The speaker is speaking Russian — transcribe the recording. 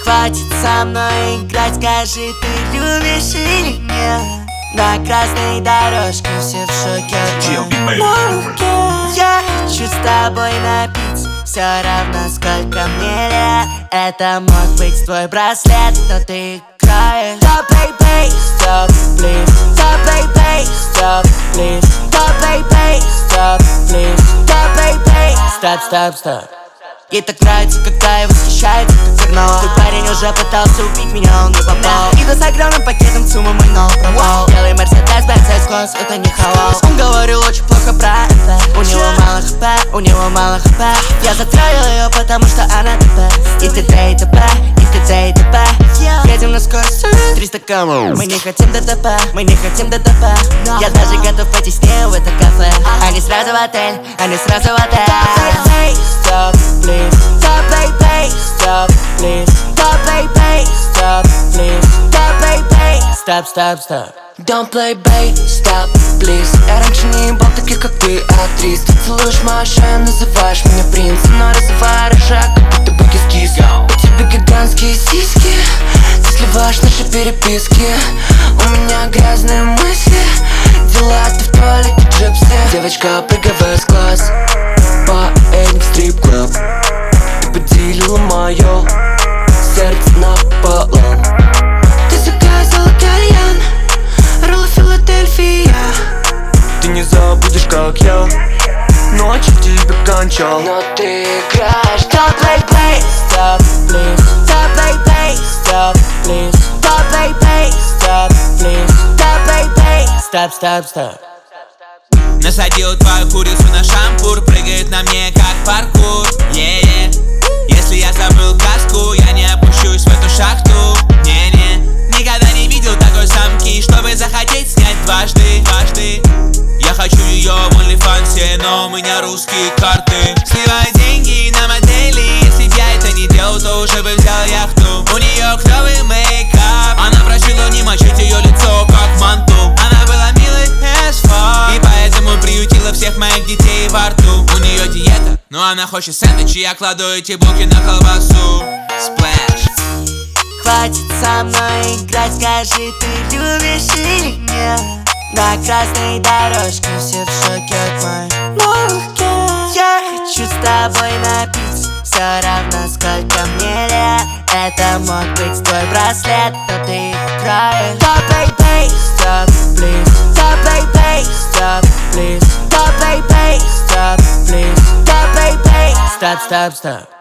Хватит со мной играть, скажи, ты любишь или нет? На красной дорожке все в шоке от моей. Я хочу с тобой напиться, все равно сколько мне лет. Это мог быть твой браслет, но ты играешь. Stop, baby, stop, please. Stop, baby, stop, please. Stop, baby, stop, please. Stop, baby, stop, stop, stop. Ей так нравится, когда я восхищается, как карнавал. Твой парень уже пытался убить меня, он не попал. Иду с огромным пакетом суммы, мой новый провал. Белый Мерседес, Бенц, класс, это не халал. Он говорил очень плохо про это. У него мало хп, у него мало хп. Я затроил ее, потому что она ТП. И т.д. и т.п, и т.д. и т.п. Едем на скорость 300 км. Мы не хотим ДТП, мы не хотим ДТП. Я даже готов пойти с ней в это кафе. Они сразу в отель, они сразу в отель. Stop, please. Stop, baby, stop, please. Stop, baby, stop, please. Stop, baby, stop, stop, stop. Don't play, babe, stop, please. Я раньше не ебал таких, как ты, актрис. Ты целуешь мою шею, называешь меня принцем, но разрываю рожак, как будто бы кис-кис. У тебя гигантские сиськи, ты сливаешь наши переписки. У меня грязные мысли, дела ты в туалете джипси. Девочка, прыгай в класс, поедем в стрип-клуб. Ты поделила мое сердце напополам. Ты заказала кальян, роллы Филадельфия. Ты не забудешь, как я ночью тебя кончал. Но ты играешь. Stop, baby, stop, please. Stop, baby, stop, please. Stop, baby, stop, please. Stop, baby, stop, stop, stop. Насадил твою курицу на шампур, прыгает на мне как паркур. Если я забыл каску, я не опущусь в эту шахту. Никогда не видел такой самки, чтобы захотеть снять дважды. Я хочу ее в OnlyFans, но у меня русские карты. Сливай деньги на модели, если б я это не делал, то уже бы взял яхту. У нее клевый мейкап, она просила не мочить ее лицо как манту. Она была милой as fuck, и поэтому приютила всех моих детей во рту. У нее диета, но она хочет сэндвич, и я кладу эти булки на колбасу. Splash. Хватит со мной играть, скажи, ты любишь или нет? На красной дорожке все в шоке от моей руки. Я хочу с тобой напиться, все равно сколько мне лет. Это мог быть твой браслет, но ты играешь. Stop, baby, stop, please. Stop, baby, stop, please. Stop, baby, stop, please. Stop, baby, stop, stop, stop.